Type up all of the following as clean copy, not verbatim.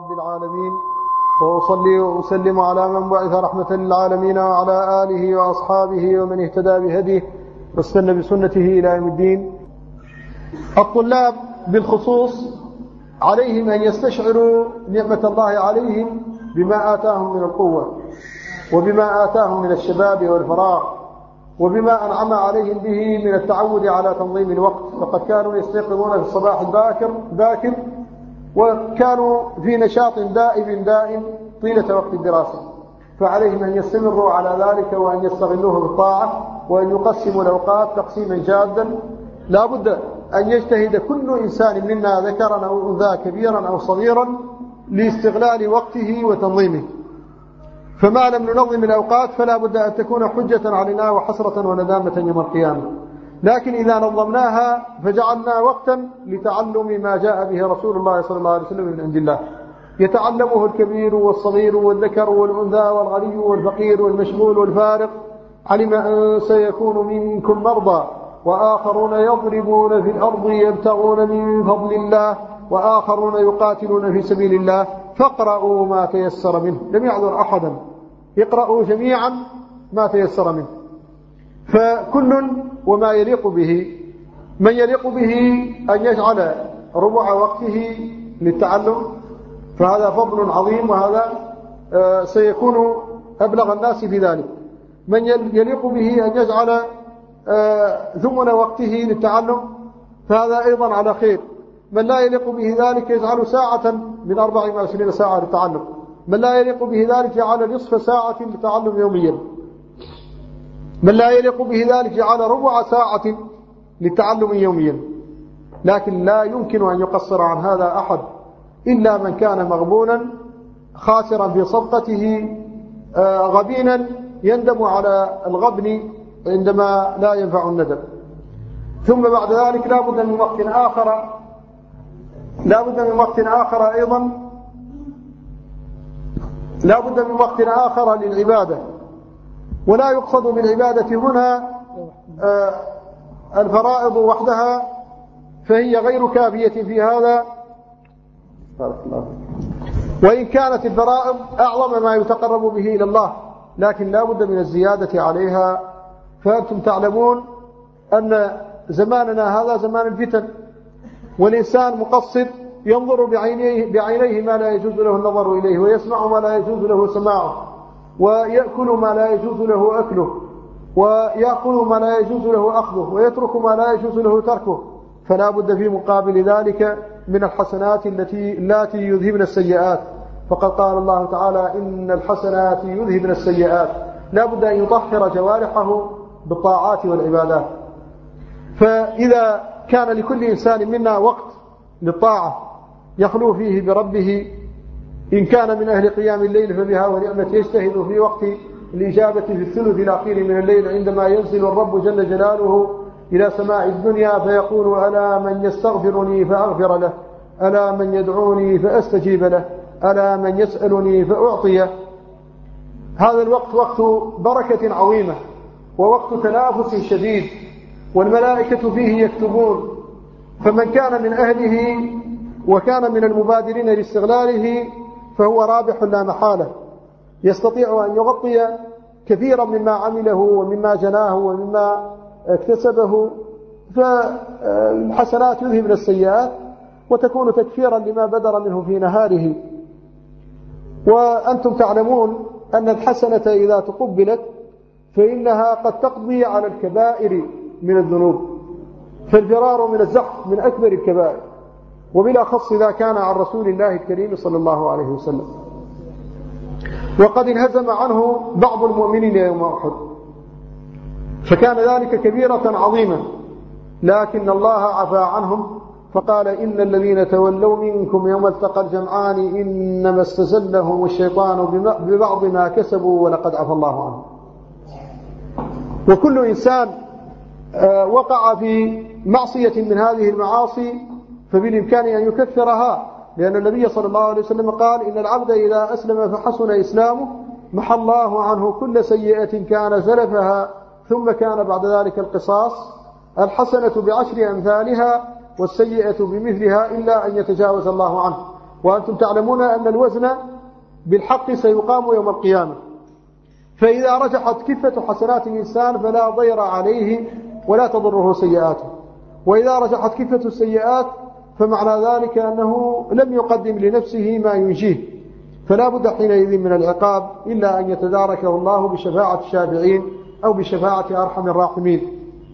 رب العالمين، وأصلي وأسلم على من بعث رحمة للعالمين وعلى آله وأصحابه ومن اهتدى بهديه واستنى بسنته إلى يوم الدين. الطلاب بالخصوص عليهم أن يستشعروا نعمة الله عليهم بما آتاهم من القوة، وبما آتاهم من الشباب والفراغ، وبما أنعم عليهم به من التعود على تنظيم الوقت. فقد كانوا يستيقظون في الصباح الباكر وكانوا في نشاط دائم طيلة وقت الدراسة، فعليهم أن يستمروا على ذلك وأن يستغلوه بالطاعة، وأن يقسموا الأوقات تقسيما جادا. لا بد أن يجتهد كل إنسان منا ذكرا أو أنثى كبيرا أو صغيرا لاستغلال وقته وتنظيمه. فما لم ننظم الأوقات فلا بد أن تكون حجة علينا وحسرة وندامة يوم القيامة. لكن إذا نظمناها فجعلنا وقتا لتعلم ما جاء به رسول الله صلى الله عليه وسلم من عند الله، يتعلمه الكبير والصغير والذكر والأنثى والغني والفقير والمشغول والفارق. علم أن سيكون منكم مرضى وآخرون يضربون في الأرض يبتغون من فضل الله وآخرون يقاتلون في سبيل الله فاقرأوا ما تيسر منه. لم يعذر أحدا، اقرأوا جميعا ما تيسر منه. فكل وما يليق به. من يليق به أن يجعل ربع وقته للتعلم، فهذا فضل عظيم، وهذا سيكون أبلغ الناس في ذلك. من يليق به أن يجعل ثمن وقته للتعلم، فهذا أيضا على خير. من لا يليق به ذلك يجعل ساعة من 24 ساعة للتعلم. من لا يليق به ذلك يجعل نصف ساعة للتعلم يوميا. من لا يليق به ذلك يجعل ربع ساعة للتعلم يوميا. لكن لا يمكن أن يقصر عن هذا أحد إلا من كان مغبونا خاسرا في صدقته، غبينا يندم على الغبن عندما لا ينفع الندم. ثم بعد ذلك لا بد من وقت آخر أيضا، لا بد من وقت آخر للعبادة. ولا يقصد بالعبادة هنا الفرائض وحدها، فهي غير كافية في هذا، وإن كانت الفرائض أعظم ما يتقرب به إلى الله، لكن لا بد من الزيادة عليها. فأنتم تعلمون أن زماننا هذا زمان الفتن، والإنسان مقصر ينظر بعينيه ما لا يجوز له النظر إليه، ويسمع ما لا يجوز له سماعه، ويأكل ما لا يجوز له أكله، ويأخذ ما لا يجوز له أخذه، ويترك ما لا يجوز له تركه. فلا بد في مقابل ذلك من الحسنات التي يذهبن السيئات. فقد قال الله تعالى: إن الحسنات يذهبن السيئات. لا بد أن يطهر جوارحه بالطاعات والعبادات. فإذا كان لكل إنسان منا وقت للطاعة يخلو فيه بربه، إن كان من أهل قيام الليل فبها ونعمة، يجتهد في وقت الإجابة في الثلث الأخير من الليل عندما ينزل الرب جل جلاله إلى سماء الدنيا فيقول: ألا من يستغفرني فأغفر له، ألا من يدعوني فأستجيب له، ألا من يسألني فأعطيه. هذا الوقت وقت بركة عظيمة، ووقت تنافس شديد، والملائكة فيه يكتبون. فمن كان من أهله وكان من المبادرين لاستغلاله فهو رابح لا محالة، يستطيع أن يغطي كثيرا مما عمله ومما جناه ومما اكتسبه. فالحسنات يذهبن السيئات وتكون تكفيرا لما بدر منه في نهاره. وأنتم تعلمون أن الحسنة إذا تقبلت فإنها قد تقضي على الكبائر من الذنوب، فالفرار من الزحف من أكبر الكبائر، وبالأخص إذا كان عن رسول الله الكريم صلى الله عليه وسلم. وقد انهزم عنه بعض المؤمنين يوم أحد، فكان ذلك كبيرة عظيمة، لكن الله عفى عنهم فقال: إن الذين تولوا منكم يوم التقى الجمعان إنما استزلهم الشيطان ببعض ما كسبوا ولقد عفى الله عنهم. وكل إنسان وقع في معصية من هذه المعاصي فبالإمكان أن يكفرها، لأن النبي صلى الله عليه وسلم قال: إن العبد إذا أسلم فحسن إسلامه محى الله عنه كل سيئة كان زلفها، ثم كان بعد ذلك القصاص، الحسنة ب10 أمثالها والسيئة بمثلها إلا أن يتجاوز الله عنه. وأنتم تعلمون أن الوزن بالحق سيقام يوم القيامة، فإذا رجحت كفة حسنات الإنسان فلا ضير عليه ولا تضره سيئاته، وإذا رجحت كفة السيئات فمعنى ذلك أنه لم يقدم لنفسه ما ينجيه، فلا بد حينئذ من العقاب إلا أن يتداركه الله بشفاعة الشافعين أو بشفاعة أرحم الراحمين.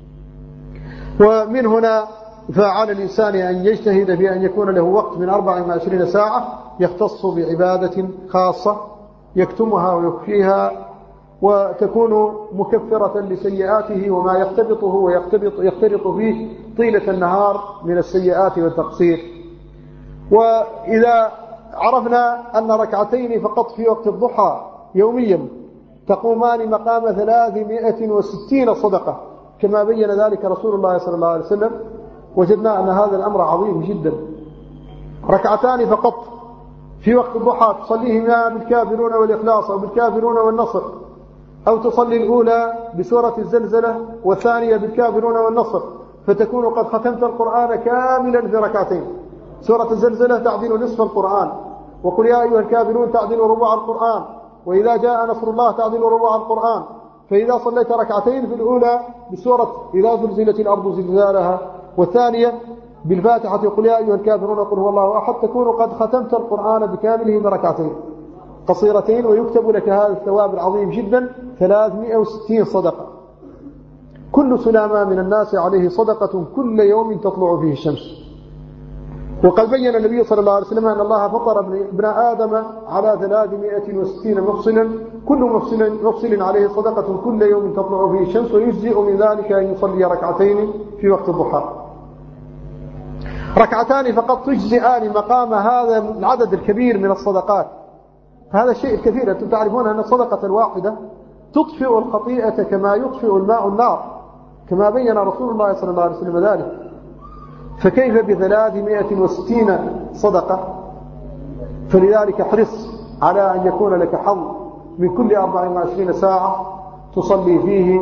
ومن هنا فعلى الإنسان أن يجتهد في أن يكون له وقت من 24 ساعة يختص بعبادة خاصة يكتمها ويخفيها، وتكون مكفرة لسيئاته وما يختبطه ويختلط فيه طيلة النهار من السيئات والتقصير. وإذا عرفنا أن ركعتين فقط في وقت الضحى يوميا تقومان مقام 360 صدقة كما بين ذلك رسول الله صلى الله عليه وسلم، وجدنا أن هذا الأمر عظيم جدا. ركعتان فقط في وقت الضحى تصليهما بالكافرون والإخلاص أو بالكافرون والنصر، أو تصلي الأولى بسورة الزلزلة والثانية بالكافرون والنصر، فتكون قد ختمت القرآن كاملا في ركعتين. سورة الزلزلة تعدل نصف القرآن، وقل يا أيها الكافرون تعدل ربع القرآن، وإذا جاء نصر الله تعدل ربع القرآن. فإذا صليت ركعتين في الأولى بسورة إذا زلزلت الأرض زلزالها، والثانية بالفاتحة قل يا أيها الكافرون قل هو الله أحد، تكون قد ختمت القرآن بكامله بركعتين قصيرتين، ويكتب لك هذا الثواب العظيم جدا 360 صدقة. كل سلامة من الناس عليه صدقة كل يوم تطلع فيه الشمس. وقد بين النبي صلى الله عليه وسلم أن الله فطر ابن آدم على 360 مفصلا، كل مفصل عليه صدقة كل يوم تطلع فيه الشمس، ويجزئ من ذلك أن يصلي ركعتين في وقت الضحى. ركعتان فقط تجزئان مقام هذا العدد الكبير من الصدقات. هذا الشيء الكثير. أنتم تعرفون أن الصدقة الواحدة تطفئ الخطيئة كما يطفئ الماء النار، كما بين رسول الله صلى الله عليه وسلم ذلك، فكيف ب360 صدقة؟ فلذلك احرص على أن يكون لك حظ من كل 24 ساعة تصلي فيه،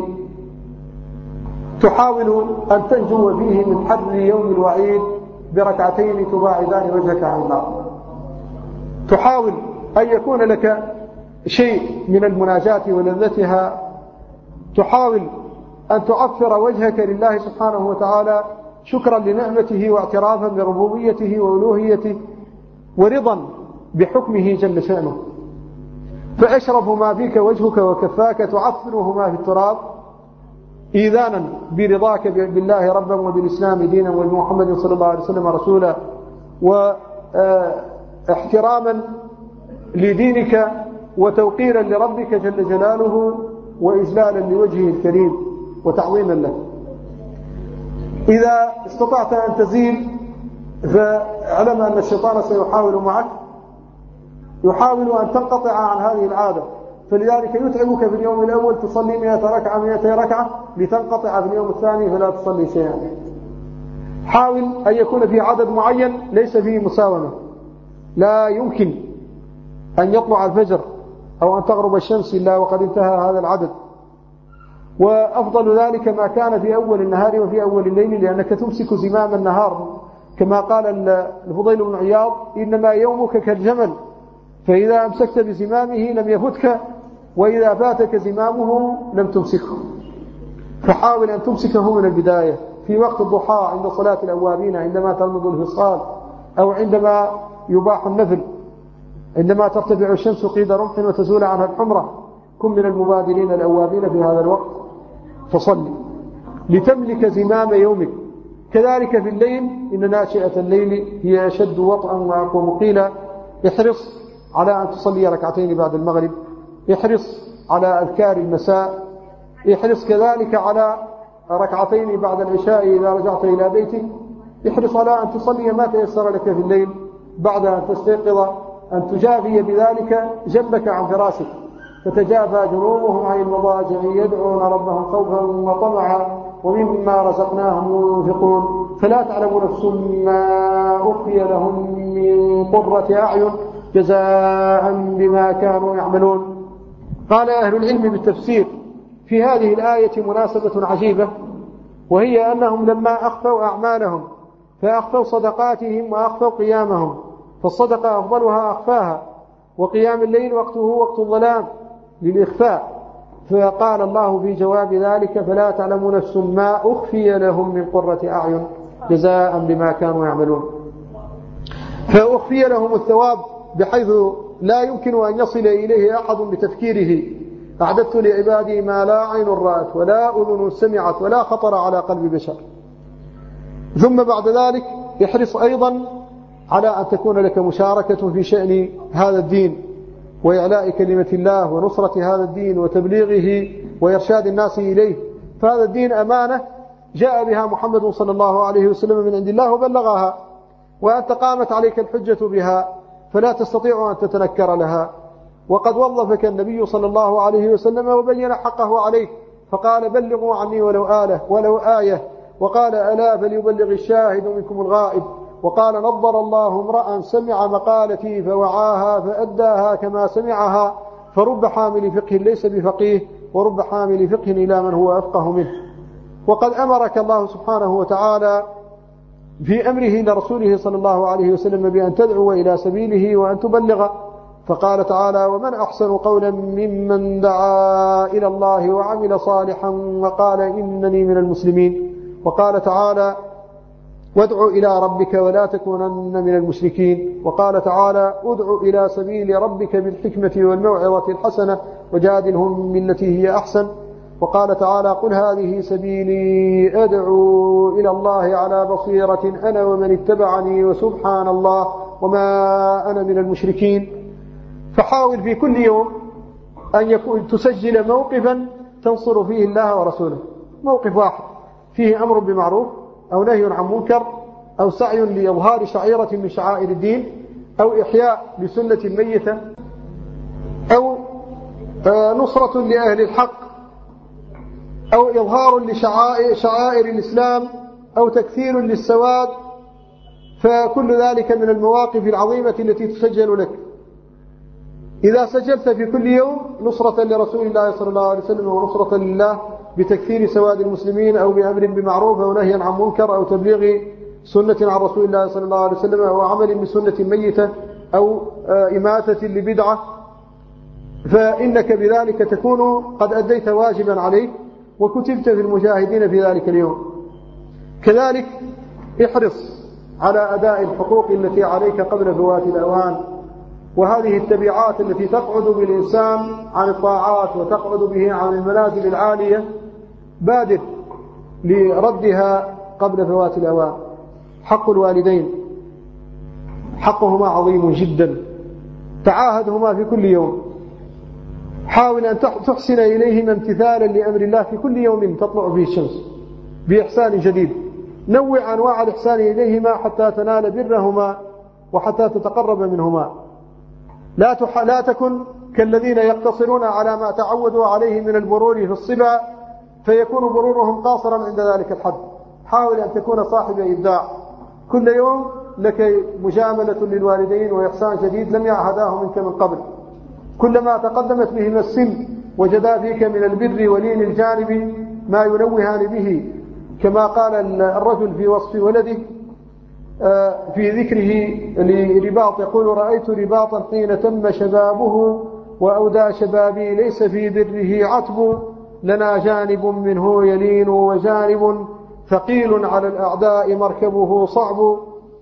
تحاول أن تنجو فيه من حر يوم الوعيد بركعتين تباعدان وجهك عن النار. تحاول أن يكون لك شيء من المناجاة ولذتها، تحاول أن تعفر وجهك لله سبحانه وتعالى شكرا لنعمته واعترافا بربوبيته وألوهيته ورضا بحكمه جل شأنه. فأشرف ما فيك وجهك وكفاك تعفرهما في التراب إيذانا برضاك بالله ربا وبالإسلام دينا وبمحمد صلى الله عليه وسلم رسولا، واحتراما لدينك وتوقيرا لربك جل جلاله وإجلالا لوجهه الكريم وتعظيما له. إذا استطعت أن تزيل فاعلم أن الشيطان سيحاول معك، يحاول أن تنقطع عن هذه العادة، فلذلك يتعبك في اليوم الأول تصلي 100 ركعة 200 ركعة لتنقطع في اليوم الثاني فلا تصلي شيئا. حاول أن يكون في عدد معين ليس فيه مساومة، لا يمكن أن يطلع الفجر أو أن تغرب الشمس إلا وقد انتهى هذا العدد. وأفضل ذلك ما كان في أول النهار وفي أول الليل، لأنك تمسك زمام النهار كما قال الفضيل بن عياض إنما يومك كالجمل، فإذا أمسكت بزمامه لم يفتك، وإذا فاتك زمامه لم تمسكه. فحاول أن تمسكه من البداية في وقت الضحى عند صلاة الأوابين، عندما ترمض الفصال، أو عندما يباح النفل، عندما ترتفع الشمس قيد رمح وتزول عنها الحمرة. كن من المبادرين الأوابين في هذا الوقت فصلي لتملك زمام يومك. كذلك في الليل إن ناشئة الليل هي أشد وطئا وأقوم قيلا. احرص على أن تصلي ركعتين بعد المغرب، احرص على أذكار المساء، احرص كذلك على ركعتين بعد العشاء إذا رجعت إلى بيتك، احرص على أن تصلي ما تيسر لك في الليل بعد أن تستيقظ، أن تجافي بذلك جنبك عن فراشك، فتجافى جنوبهم عن المضاجع يدعون ربهم خوفا وطمعا ومما رزقناهم ينفقون فلا تعلم نفس ما أخفي لهم من قرة أعين جزاء بما كانوا يعملون. قال أهل العلم بالتفسير في هذه الآية مناسبة عجيبة، وهي أنهم لما أخفوا أعمالهم فأخفوا صدقاتهم وأخفوا قيامهم، فالصدقة أفضلها أخفاها، وقيام الليل وقته وقت الظلام للإخفاء. فقال الله في جواب ذلك: فلا تعلم نفس ما أخفي لهم من قرة أعين جزاء بما كانوا يعملون. فأخفي لهم الثواب بحيث لا يمكن أن يصل إليه أحد بتفكيره. أعددت لعبادي ما لا عين رأت ولا أذن سمعت ولا خطر على قلب بشر. ثم بعد ذلك احرص أيضا على أن تكون لك مشاركة في شأن هذا الدين وإعلاء كلمة الله ونصرة هذا الدين وتبليغه وإرشاد الناس إليه. فهذا الدين أمانة جاء بها محمد صلى الله عليه وسلم من عند الله وبلغها، وأنت قامت عليك الحجة بها فلا تستطيع أن تتنكر لها. وقد وظفك النبي صلى الله عليه وسلم وبين حقه عليك، فقال: بلغوا عني ولو آية، وقال: ألا فليبلغ الشاهد منكم الغائب، وقال: نضر الله امرأ سمع مقالتي فوعاها فأداها كما سمعها، فرب حامل فقه ليس بفقيه، ورب حامل فقه إلى من هو أفقه منه. وقد أمرك الله سبحانه وتعالى في أمره لرسوله صلى الله عليه وسلم بأن تدعو إلى سبيله وأن تبلغ، فقال تعالى: ومن أحسن قولا ممن دعا إلى الله وعمل صالحا وقال إنني من المسلمين. وقال تعالى: وادع إلى ربك ولا تكونن من المشركين. وقال تعالى: ادع إلى سبيل ربك بالحكمة والموعظة الحسنة وجادلهم بالتي هي أحسن. وقال تعالى: قل هذه سبيلي أدعو إلى الله على بصيرة أنا ومن اتبعني وسبحان الله وما أنا من المشركين. فحاول في كل يوم أن تسجل موقفا تنصر فيه الله ورسوله، موقف واحد فيه أمر بمعروف أو نهي عن منكر أو سعي لإظهار شعيرة من شعائر الدين أو إحياء لسنة ميتة أو نصرة لأهل الحق أو إظهار لشعائر الإسلام أو تكثير للسواد. فكل ذلك من المواقف العظيمة التي تسجل لك. إذا سجلت في كل يوم نصرة لرسول الله صلى الله عليه وسلم ونصرة لله بتكثير سواد المسلمين أو بأمر بمعروف أو نهي عن منكر أو تبليغ سنة عن رسول الله صلى الله عليه وسلم أو عمل بسنة ميتة أو إماتة لبدعة، فإنك بذلك تكون قد أديت واجبا عليك وكتبت في المجاهدين في ذلك اليوم. كذلك احرص على أداء الحقوق التي عليك قبل فوات الأوان، وهذه التبعات التي تقعد بالإنسان عن الطاعات وتقعد به عن المنازل العالية بادر لردها قبل فوات الأوان. حق الوالدين حقهما عظيم جدا، تعاهدهما في كل يوم، حاول أن تحسن إليهما امتثالا لأمر الله في كل يوم تطلع فيه الشمس بإحسان جديد. نوع أنواع الإحسان إليهما حتى تنال برهما وحتى تتقرب منهما. لا تكن كالذين يقتصرون على ما تعودوا عليه من البرور في الصبا فيكون برورهم قاصرا عند ذلك الحد. حاول أن تكون صاحب إبداع، كل يوم لك مجاملة للوالدين وإحسان جديد لم يعهداه منك من قبل. كلما تقدمت بهما السن وجدا فيك من البر ولين الجانب ما ينوهان به، كما قال الرجل في وصف ولده في ذكره لرباط يقول: رأيت رباطا حين تم شبابه وأودى شبابي ليس في بره عتب، لنا جانب منه يلين وجانب ثقيل على الأعداء مركبه صعب،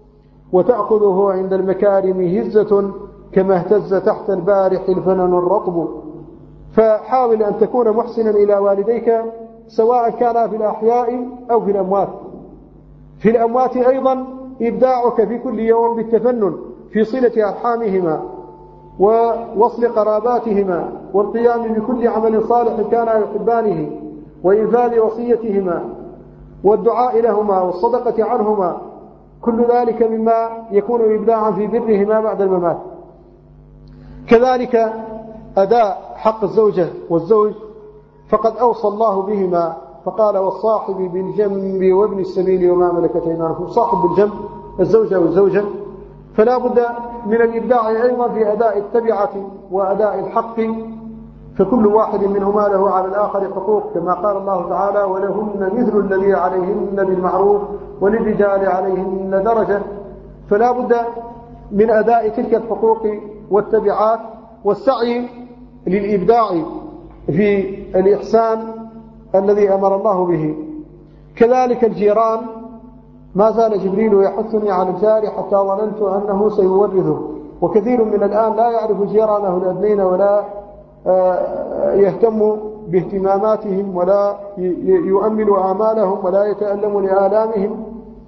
وتأخذه عند المكارم هزة كما اهتز تحت البارح الفنن الرطب. فحاول أن تكون محسنا إلى والديك سواء كان في الأحياء أو في الأموات. في الأموات أيضا إبداعك في كل يوم بالتفنن في صلة أرحامهما ووصل قراباتهما والقيام بكل عمل صالح كان يحبانه وإنفاذ وصيتهما والدعاء لهما والصدقة عنهما، كل ذلك مما يكون إبداعا في برهما بعد الممات. كذلك أداء حق الزوجة والزوج، فقد أوصى الله بهما فقال: والصاحب بالجنب وابن السبيل وما ملكت أيمانكم. صاحب بالجنب الزوجة والزوجة، فلا بد من الإبداع أيضا في أداء التبعة وأداء الحق، فكل واحد منهما له على الآخر حقوق، كما قال الله تعالى: ولهن مثل الذي عليهن بالمعروف وللرجال عليهن درجة. فلا بد من أداء تلك الحقوق والتبعات والسعي للإبداع في الإحسان الذي أمر الله به. كذلك الجيران، ما زال جبريل يحثني على الجار حتى ظننت أنه سيورثه، وكثير من الآن لا يعرف جيرانه الأدنين ولا يهتم باهتماماتهم ولا يؤمل آمالهم ولا يتألم لآلامهم.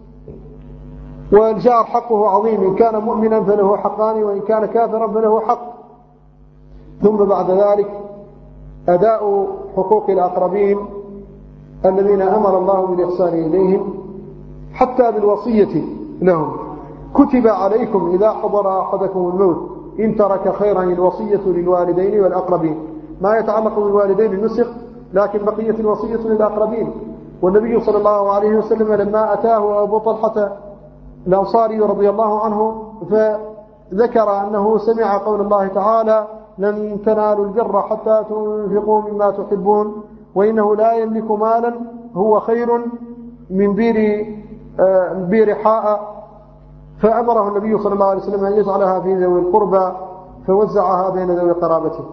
والجار حقه عظيم، إن كان مؤمنا فله حقان، وإن كان كافرا فله حق. ثم بعد ذلك أداء حقوق الأقربين الذين أمر الله بالإحسان إليهم، حتى بالوصية لهم. كتب عليكم إذا حضر أحدكم الموت إن ترك خيرا الوصية للوالدين والأقربين. ما يتعلق بالوالدين نسخ، لكن بقية الوصية للأقربين. والنبي صلى الله عليه وسلم لما أتاه أبو طلحة الأنصاري رضي الله عنه فذكر أنه سمع قول الله تعالى: لن تنالوا البر حتى تنفقوا مما تحبون، وإنه لا يملك مالا هو خير من بير حاء. فأمره النبي صلى الله عليه وسلم أن يجعلها في ذوي القربى، فوزعها بين ذوي قرابته.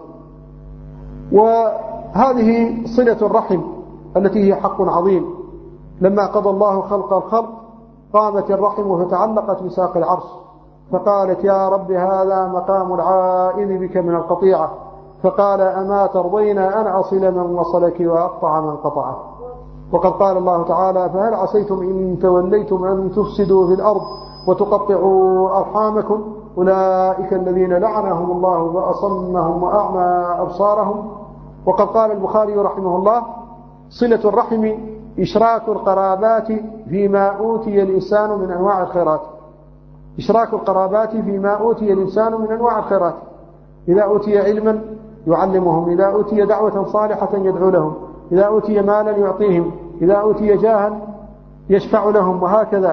وهذه صلة الرحم التي هي حق عظيم. لما قضى الله خلق الخلق قامت الرحم فتعلقت بساق العرش، فقالت: يا رب هذا مقام العائذ بك من القطيعة. فقال: أما ترضين أن أصل من وصلك وأقطع من قطعه. وقد قال الله تعالى: فهل عسيتم إن توليتم أن تفسدوا في الأرض وتقطعوا أرحامكم أولئك الذين لعنهم الله فأصمهم وأعمى أبصارهم. وقد قال البخاري رحمه الله: صلة الرحم إشراك القرابات فيما أوتي الإنسان من أنواع الخيرات. إشراك القرابات فيما أوتي الإنسان من أنواع الخيرات. إذا أوتي علما يعلمهم، إذا أوتي دعوة صالحة يدعو لهم، إذا أوتي مالا يعطيهم، إذا أوتي جاها يشفع لهم، وهكذا.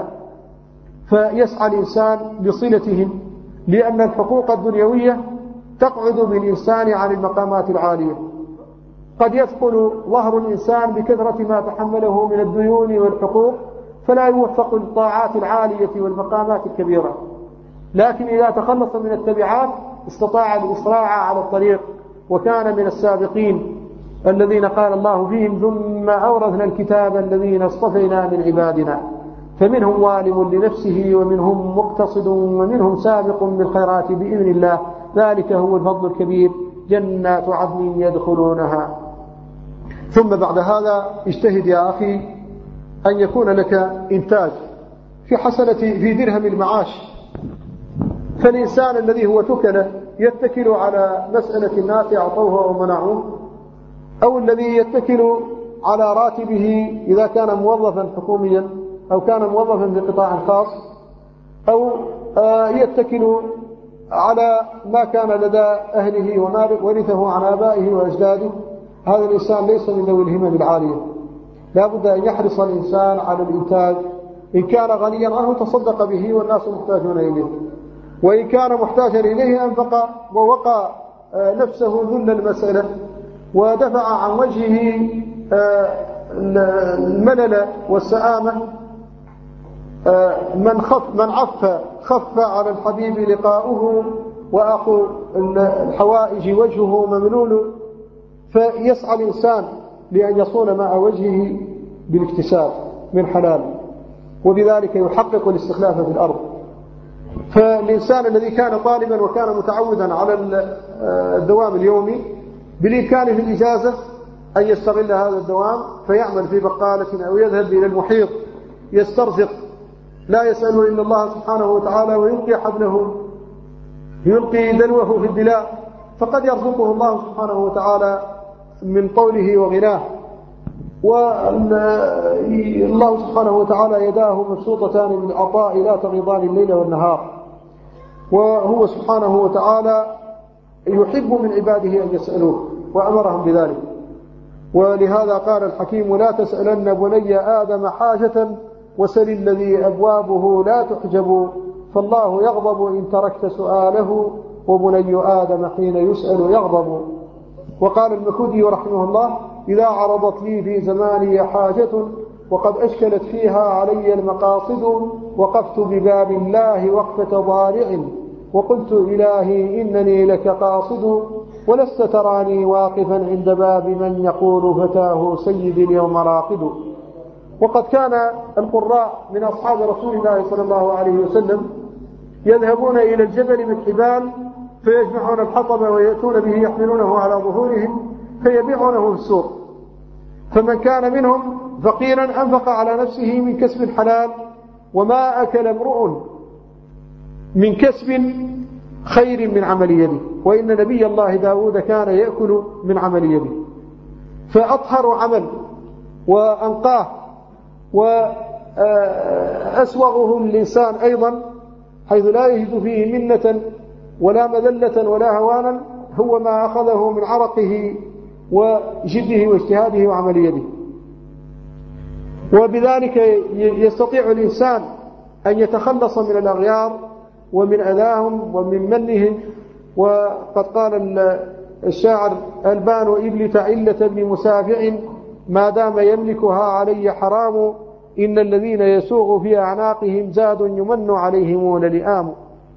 فيسعى الإنسان بصلتهم، لأن الحقوق الدنيوية تقعد بالإنسان عن المقامات العالية. قد يثقل ظهر الإنسان بكثرة ما تحمله من الديون والحقوق، فلا يوفق للطاعات العالية والمقامات الكبيرة. لكن إذا تخلص من التبعات استطاع الإسراع على الطريق، وكان من السابقين الذين قال الله فيهم: ثم أورثنا الكتاب الذين اصطفينا من عبادنا فمنهم ظالم لنفسه ومنهم مقتصد ومنهم سابق بالخيرات بإذن الله ذلك هو الفضل الكبير جنات عدن يدخلونها. ثم بعد هذا اجتهد يا أخي أن يكون لك إنتاج في درهم المعاش. فالإنسان الذي هو تكله يتكل على مسألة الناس أعطوه أو منعوه، أو الذي يتكل على راتبه إذا كان موظفا حكوميا أو كان موظفا في قطاع خاص، أو يتكل على ما كان لدى أهله وما ورثه عن آبائه وأجداده. هذا الإنسان ليس من ذوي الهمم العالية. لا بد أن يحرص الإنسان على الإنتاج. إن كان غنيا عنه تصدق به والناس محتاجون إليه، وإن كان محتاجا إليه أنفق ووقى نفسه ذل المسألة ودفع عن وجهه الملل والسآمة. من خف على الحبيب لقاؤه وأخو الحوائج وجهه مملول. فيسعى الإنسان لأن يصون ماء وجهه بالاكتساب من حلال، وبذلك يحقق الاستخلاف في الأرض. فالإنسان الذي كان طالبا وكان متعودا على الدوام اليومي بالإمكان في الإجازة أن يستغل هذا الدوام فيعمل في بقالة أو يذهب إلى المحيط يسترزق، لا يسأل إلا الله سبحانه وتعالى، ويلقي حبله يلقي دلوه في الدلاء، فقد يرزقه الله سبحانه وتعالى من قوله وغناه. والله سبحانه وتعالى يداه مبسوطتان من العطاء لا تغيضان الليل والنهار، وهو سبحانه وتعالى يحب من عباده أن يسألوه وأمرهم بذلك. ولهذا قال الحكيم: لا تسألن بني آدم حاجة وسل الذي أبوابه لا تحجب، فالله يغضب إن تركت سؤاله وبني آدم حين يسأل يغضب. وقال المكودي رحمه الله: إذا عرضت لي في زماني حاجة وقد أشكلت فيها علي المقاصد، وقفت بباب الله وقفة ضارع وقلت إلهي إنني لك قاصد ولست تراني واقفا عند باب من يقول فتاه سيدي اليوم راقد. وقد كان القراء من أصحاب رسول الله صلى الله عليه وسلم يذهبون إلى الجبل بالحبال فيجمعون الحطب ويأتون به يحملونه على ظهورهم فيبيعونه في السوق. فمن كان منهم فقيرا أنفق على نفسه من كسب حلال، وما أكل امرؤ من كسب خير من عمل يده، وإن نبي الله داود كان يأكل من عمل يده. فأطهر عمل وأنقاه وأسوغه الإنسان أيضا حيث لا يجد فيه منة ولا مذلة ولا هوانا هو ما أخذه من عرقه وجده واجتهاده وعمل يده. وبذلك يستطيع الإنسان أن يتخلص من الأغيار ومن أذاهم ومن منهم. وقد قال الشاعر: البان إبل تعلة ابن مسافع ما دام يملكها علي حرام، إن الذين يسوغ في أعناقهم زاد يمن عليهم للئام.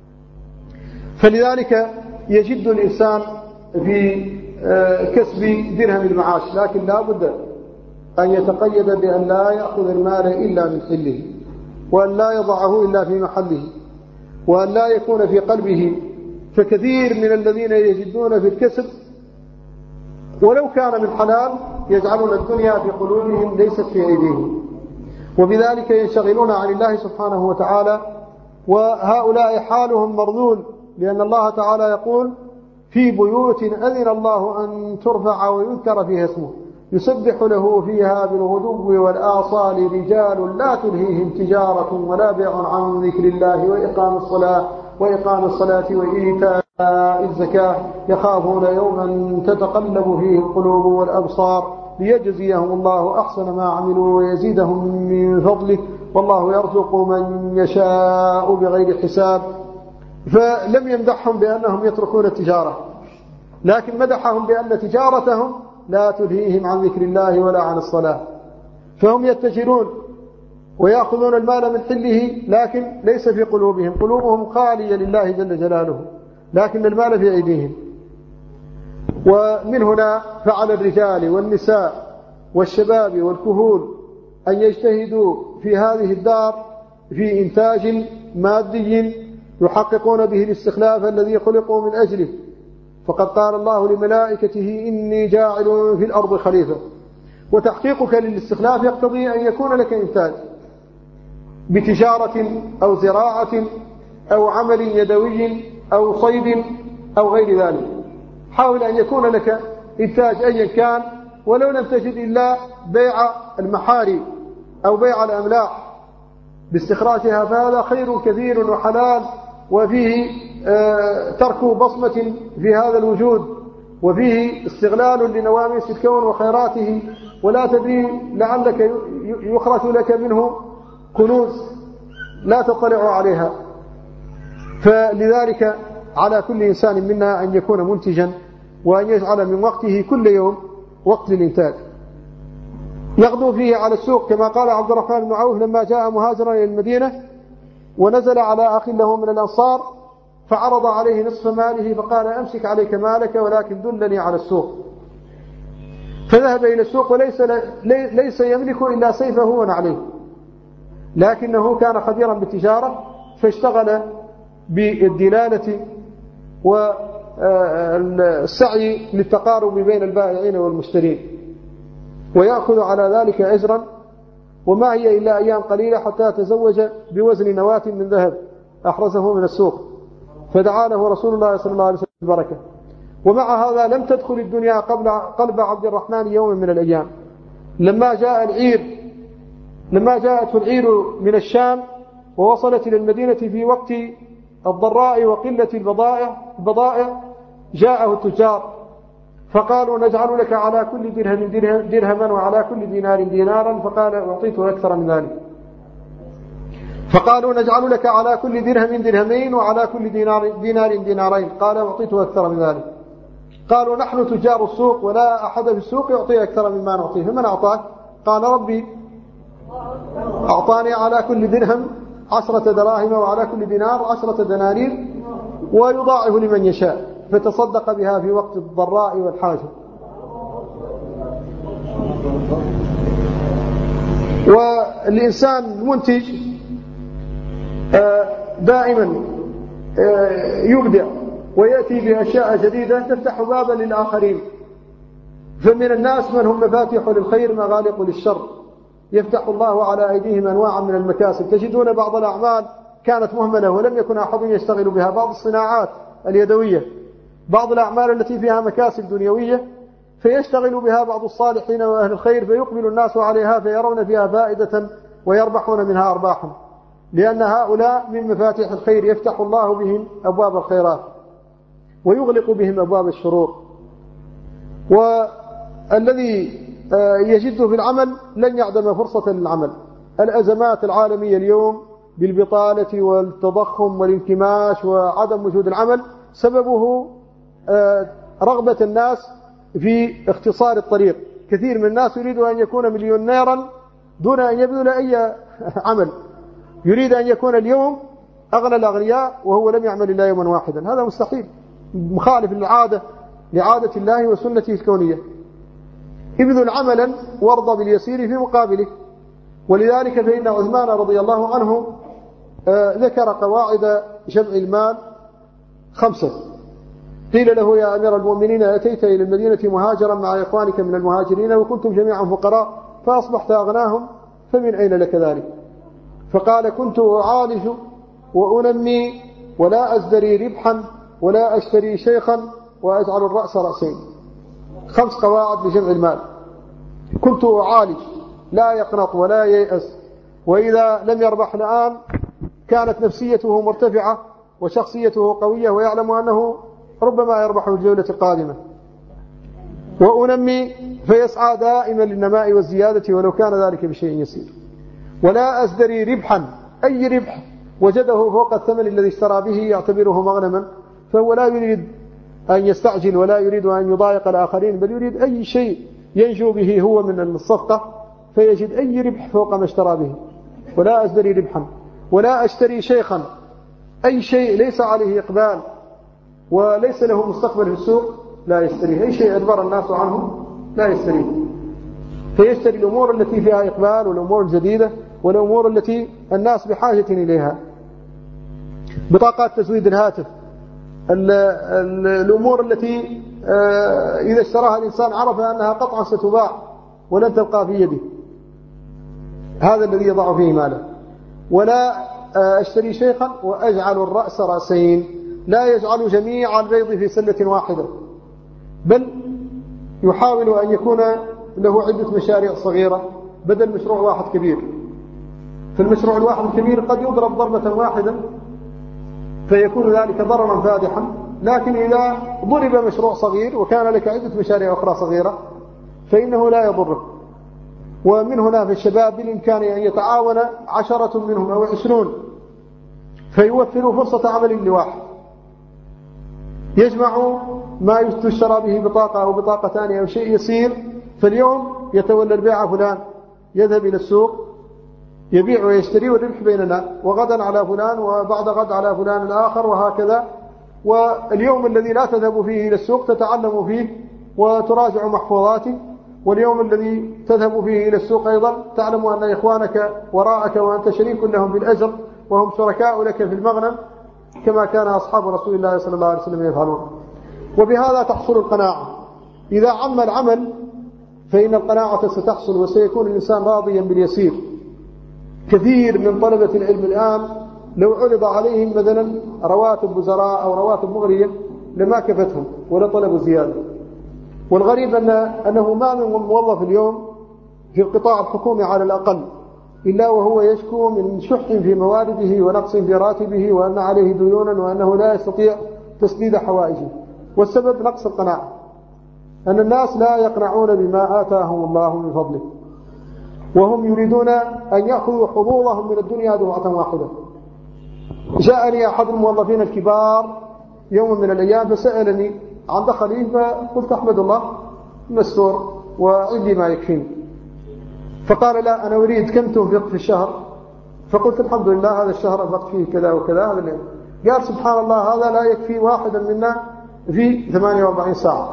فلذلك يجد الإنسان في كسب درهم المعاش، لكن لا بد أن يتقيد بأن لا يأخذ المال إلا من حله، وأن لا يضعه إلا في محله، وأن لا يكون في قلبه. فكثير من الذين يجدون في الكسب ولو كان من حلال يجعلون الدنيا في قلوبهم ليست في أيديهم، وبذلك ينشغلون عن الله سبحانه وتعالى. وهؤلاء حالهم مرذول، لأن الله تعالى يقول: في بيوت أذن الله أن ترفع ويذكر فيها اسمه يسبح له فيها بالغدو والآصال رجال لا تلهيهم تجارة ولا بيع عن ذكر الله وإقام الصلاة وإيتاء الزكاة يخافون يوما تتقلب فيه القلوب والأبصار ليجزيهم الله أحسن ما عملوا ويزيدهم من فضله والله يرزق من يشاء بغير حساب. فلم يمدحهم بأنهم يتركون التجارة، لكن مدحهم بأن تجارتهم لا تلهيهم عن ذكر الله ولا عن الصلاة. فهم يتجرون ويأخذون المال من حله، لكن ليس في قلوبهم، قلوبهم خالية لله جل جلاله، لكن المال في أيديهم. ومن هنا فعلى الرجال والنساء والشباب والكهول أن يجتهدوا في هذه الدار في إنتاج مادي يحققون به الاستخلاف الذي خلقوا من أجله. فقد قال الله لملائكته: إني جاعل في الأرض خليفة. وتحقيقك للاستخلاف يقتضي أن يكون لك إنتاج بتجارة أو زراعة أو عمل يدوي أو صيد أو غير ذلك. حاول أن يكون لك إنتاج أيا كان، ولو لم تجد إلا بيع المحاري أو بيع الأملاح باستخراجها، فهذا خير كثير وحلال، وفيه ترك بصمة في هذا الوجود، وفيه استغلال لنواميس الكون وخيراته، ولا تدري لعلك يخرج لك منه كنوز لا تطلع عليها. فلذلك على كل إنسان منا أن يكون منتجا، وأن يجعل من وقته كل يوم وقت للإنتاج يغدو فيه على السوق، كما قال عبد الرحمن بن عوف لما جاء مهاجرا إلى المدينة ونزل على أخ له من الأنصار فعرض عليه نصف ماله فقال: أمسك عليك مالك ولكن دلني على السوق. فذهب إلى السوق وليس يملك إلا سيفه ونعليه، لكنه كان خبيرا بالتجارة فاشتغل بالدلالة والسعي للتقارب بين البائعين والمشترين، ويأخذ على ذلك أجرا. وما هي إلا أيام قليلة حتى تزوج بوزن نواة من ذهب أحرزه من السوق، فدعا له رسول الله صلى الله عليه وسلم بالبركة. ومع هذا لم تدخل الدنيا قلب عبد الرحمن يوم من الأيام. لما جاءته العير من الشام ووصلت إلى المدينة في وقت الضراء وقلة البضائع جاءه التجار فقالوا: نجعل لك على كل درهم درهما وعلى كل دينار دينارا. فقال: أعطيته أكثر من ذلك. فقالوا: نجعل لك على كل درهم درهمين وعلى كل دينار دينارين. قال: أعطيته أكثر من ذلك. قالوا: نحن تجار السوق ولا أحد في السوق يعطي أكثر مما نعطيه، فمن أعطاك؟ قال: ربي أعطاني على كل درهم 10 دراهم وعلى كل دينار 10 دنانير ويضاعف لمن يشاء، فتصدق بها في وقت الضراء والحاجة. والإنسان المنتج دائما يبدع ويأتي بأشياء جديدة تفتح بابا للآخرين. فمن الناس من هم مفاتيح للخير مغالق للشر، يفتح الله على أيديهم أنواعا من المكاسب. تجدون بعض الأعمال كانت مهملة ولم يكن أحد يشتغل بها، بعض الصناعات اليدوية، بعض الأعمال التي فيها مكاسب دنيوية فيشتغل بها بعض الصالحين وأهل الخير، فيقبل الناس عليها فيرون فيها فائدة ويربحون منها أرباحا، لأن هؤلاء من مفاتيح الخير يفتح الله بهم أبواب الخيرات ويغلق بهم أبواب الشرور. والذي يجده في العمل لن يعدم فرصة للعمل. الأزمات العالمية اليوم بالبطالة والتضخم والانكماش وعدم وجود العمل سببه رغبة الناس في اختصار الطريق. كثير من الناس يريد أن يكون مليونيرا دون أن يبذل أي عمل، يريد أن يكون اليوم أغنى الأغنياء وهو لم يعمل إلا يوما واحدا. هذا مستحيل، مخالف لعادة الله وسنته الكونية. ابذل عملا وارضى باليسير في مقابله. ولذلك فإن عثمان رضي الله عنه ذكر قواعد جمع المال 5. قيل له يا أمير المؤمنين أتيت إلى المدينة مهاجرا مع إخوانك من المهاجرين وكنتم جميعا فقراء فأصبحت أغناهم، فمن أين لك ذلك؟ فقال كنت أعالج وأنمي ولا أزدري ربحا ولا أشتري شيخا وأجعل الرأس رأسين. 5 قواعد لجمع المال. كنت أعالج، لا يقنط ولا ييأس، وإذا لم يربح الآن كانت نفسيته مرتفعة وشخصيته قوية ويعلم أنه ربما يربح الجولة القادمة. وأنمي فيسعى دائما للنماء والزيادة ولو كان ذلك بشيء يسير. ولا أزدري ربحا، أي ربح وجده فوق الثمن الذي اشترى به يعتبره مغنما، فهو لا يريد أن يستعجل ولا يريد أن يضايق الآخرين، بل يريد أي شيء ينجو به هو من الصفقة فيجد أي ربح فوق ما اشترى به. ولا أزدري ربحا ولا أشتري شيخا، أي شيء ليس عليه إقبال وليس له مستقبل في السوق لا يشتريه، أي شيء أدبر الناس عنه لا يشتريه، فيشتري الأمور التي فيها إقبال والأمور الجديدة والأمور التي الناس بحاجة إليها. بطاقات تزويد الهاتف، الأمور التي إذا اشتراها الإنسان عرف أنها قطعا ستباع ولن تبقى في يده، هذا الذي يضع فيه ماله. ولا أشتري شيخا وأجعل الرأس رأسين، لا يجعل جميع البيض في سلة واحدة، بل يحاول أن يكون له عدة مشاريع صغيرة بدل مشروع واحد كبير. فالمشروع الواحد الكبير قد يضرب ضربة واحدة فيكون ذلك ضررا فادحا، لكن إذا ضرب مشروع صغير وكان لك عدة مشاريع أخرى صغيرة فإنه لا يضرك. ومن هنا في الشباب بالإمكان أن يتعاون 10 منهم أو 20 فيوفروا فرصة عمل لواحد، يجمع ما يشترى به بطاقة أو بطاقتان أو شيء يسير، فاليوم يتولى البيع فلان، يذهب إلى السوق يبيع ويشتري والربح بيننا، وغدا على فلان وبعد غد على فلان الآخر وهكذا. واليوم الذي لا تذهب فيه إلى السوق تتعلم فيه وتراجع محفوظاته، واليوم الذي تذهب فيه إلى السوق أيضا تعلم أن إخوانك وراءك وأنت شريك لهم بالأجر وهم شركاء لك في المغنم كما كان أصحاب رسول الله صلى الله عليه وسلم يفعلون. وبهذا تحصل القناعة. إذا عم العمل فإن القناعة ستحصل وسيكون الإنسان راضيا باليسير. كثير من طلبة العلم الآن لو عرض عليهم مثلا رواتب وزراء أو رواتب مغرية لما كفتهم ولا طلبوا زيادة. والغريب أنه ما من موظف اليوم في القطاع الحكومي على الأقل إلا وهو يشكو من شح في موارده ونقص في راتبه وأن عليه ديونا وأنه لا يستطيع تسديد حوائجه. والسبب نقص القناعة، أن الناس لا يقنعون بما آتاهم الله من فضله، وهم يريدون أن يأخذوا حظوظهم من الدنيا دفعة واحدة. جاءني أحد الموظفين الكبار يوم من الأيام فسألني عن دخلي، فقلت أحمد الله مستور وعندي ما يكفيني. فقال لا أنا أريد كم تنفق في الشهر؟ فقلت الحمد لله هذا الشهر أنفقت فيه كذا وكذا. قال سبحان الله هذا لا يكفي واحدا منا في 48 ساعة.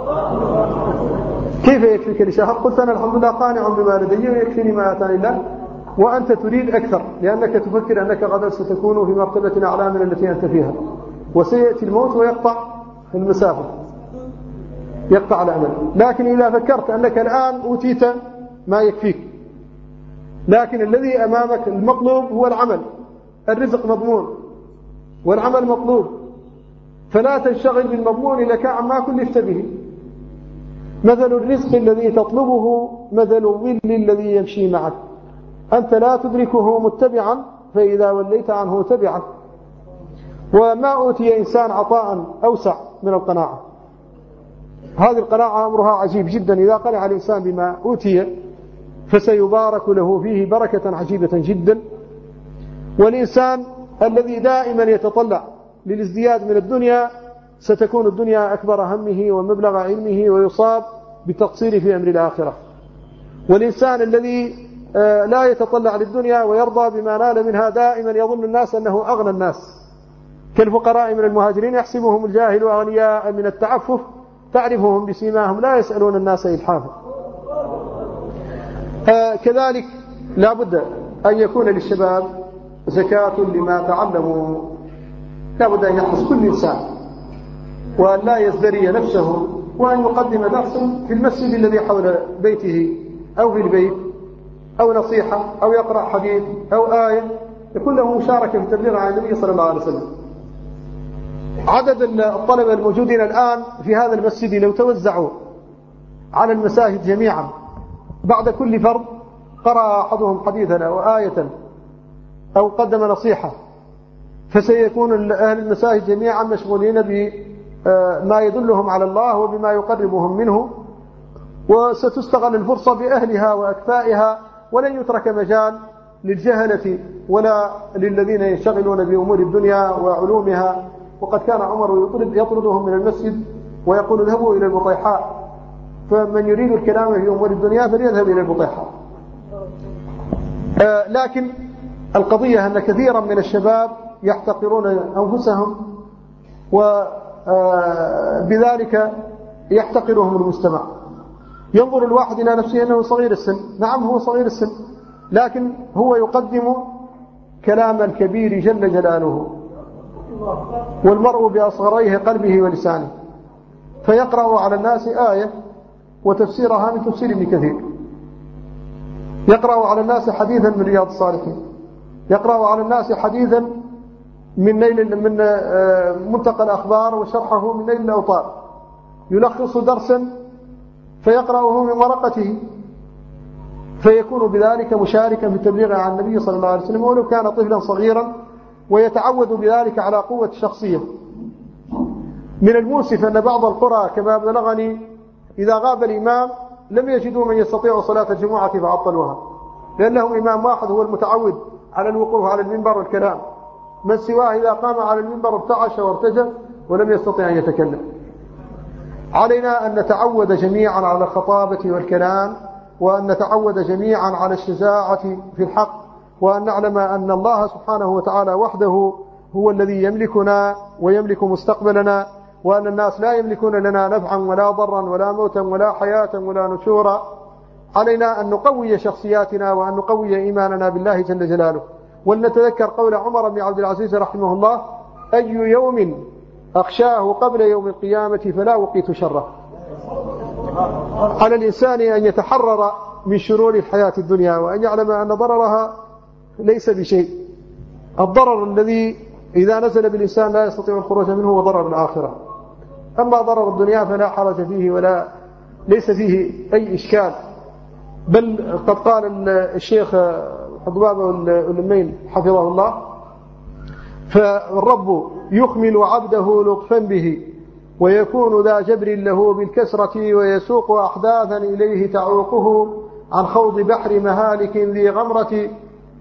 كيف يكفيك لشهر؟ قلت أنا الحمد لله قانع بما لدي ويكفيني ما آتاني الله، وأنت تريد أكثر لأنك تفكر أنك غدا ستكون في مرتبة أعلى من التي أنت فيها، وسيأتي الموت ويقطع المسافة، يقطع الأمل. لكن إذا فكرت أنك الآن أوتيت ما يكفيك، لكن الذي أمامك المطلوب هو العمل، الرزق مضمون والعمل مطلوب، فلا تنشغل بالمضمون لك عما كلفت به. مثل الرزق الذي تطلبه مثل الظل الذي يمشي معك، أنت لا تدركه متبعا، فإذا وليت عنه تبعا. وما أوتي إنسان عطاء أوسع من القناعة. هذه القناعة أمرها عجيب جدا، إذا قنع الإنسان بما أوتي فسيبارك له فيه بركة عجيبة جدا. والإنسان الذي دائما يتطلع للازدياد من الدنيا ستكون الدنيا أكبر همه ومبلغ علمه ويصاب بالتقصير في أمر الآخرة. والإنسان الذي لا يتطلع للدنيا ويرضى بما نال منها دائما يظن الناس أنه أغنى الناس، كالفقراء من المهاجرين يحسبهم الجاهل أغنياء من التعفف تعرفهم بسيماهم لا يسألون الناس إلحافا. كذلك لا بد أن يكون للشباب زكاة لما تعلموا، لا بد أن يحرص كل إنسان وأن لا يزدري نفسه، وأن يقدم درسا في المسجد الذي حول بيته أو في البيت، أو نصيحة أو يقرأ حديث أو آية، يكون له مشاركة في تبليغ عن النبي صلى الله عليه وسلم. عدد الطلبة الموجودين الآن في هذا المسجد لو توزعوا على المساجد جميعا بعد كل فرض قرأ أحدهم حديثا أو آية أو قدم نصيحة، فسيكون أهل المساجد جميعا مشغولين بما يدلهم على الله وبما يقربهم منه، وستستغل الفرصة بأهلها وأكفائها، ولن يترك مجال للجهلة ولا للذين ينشغلون بأمور الدنيا وعلومها. وقد كان عمر يطردهم من المسجد ويقول اذهبوا إلى البطيحاء، فمن يريد الكلام في أمور الدنيا فليذهب إلى البطيحاء. لكن القضية أن كثيرا من الشباب يحتقرون أنفسهم، وبذلك يحتقرهم المجتمع. ينظر الواحد إلى نفسه أنه صغير السن، نعم هو صغير السن، لكن هو يقدم كلام الكبير جل جلاله، والمرء بأصغريه قلبه ولسانه، فيقرأ على الناس آية وتفسيرها من تفسير ابن كثير، يقرأ على الناس حديثا من رياض الصالحين، يقرأ على الناس حديثا من منتقى الأخبار وشرحه من نيل الأوطار، يلخص درسا فيقرأه من ورقته، فيكون بذلك مشاركا في التبليغ عن النبي صلى الله عليه وسلم ولو كان طفلا صغيرا، ويتعود بذلك على قوة الشخصية. من المؤسف أن بعض القرى كما بلغني إذا غاب الإمام لم يجدوا من يستطيع صلاة الجمعة فعطلوها، لأنه إمام واحد هو المتعود على الوقوف على المنبر والكلام، من سواه إذا قام على المنبر ارتعش وارتجل ولم يستطيع أن يتكلم. علينا أن نتعود جميعا على الخطابة والكلام، وأن نتعود جميعا على الشجاعة في الحق، وأن نعلم أن الله سبحانه وتعالى وحده هو الذي يملكنا ويملك مستقبلنا، وأن الناس لا يملكون لنا نفعا ولا ضرا ولا موتا ولا حياة ولا نشورا. علينا أن نقوي شخصياتنا وأن نقوي إيماننا بالله جل جلاله، ولنتذكر قول عمر بن عبد العزيز رحمه الله: أي يوم أخشاه قبل يوم القيامة فلا وقيت شره. على الإنسان أن يتحرر من شرور الحياة الدنيا، وأن يعلم أن ضررها ليس بشيء. الضرر الذي إذا نزل بالإنسان لا يستطيع الخروج منه هو ضرر الآخرة. أما ضرر الدنيا فلا حرج فيه ولا ليس فيه أي إشكال، بل قد قال الشيخ حضباب الأمين حفظه الله: فالرب يخمل عبده لطفا به، ويكون ذا جبر له بالكسرة، ويسوق أحداثا إليه تعوقه عن خوض بحر مهالك ذي غمرة،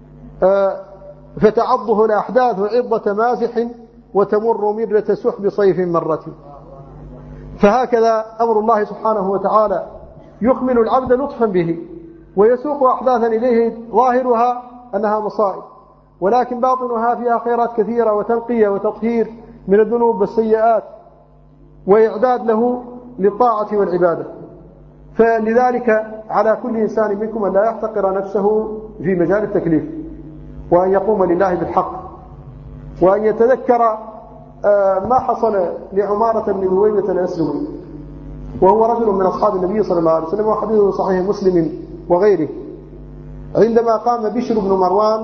فتعضه الأحداث عضة مازح، وتمر مرة سحب صيف مرة. فهكذا أمر الله سبحانه وتعالى يخمل العبد لطفا به، ويسوق أحداثا إليه ظاهرها أنها مصائب، ولكن باطنها فيها خيرات كثيرة وتنقية وتطهير من الذنوب والسيئات وإعداد له للطاعة والعبادة. فلذلك على كل إنسان منكم أن لا يحتقر نفسه في مجال التكليف، وأن يقوم لله بالحق، وأن يتذكر ما حصل لعمارة بن ذويبة الأسلمي، وهو رجل من أصحاب النبي صلى الله عليه وسلم، وحديثه صحيح مسلم وغيره، عندما قام بشر بن مروان،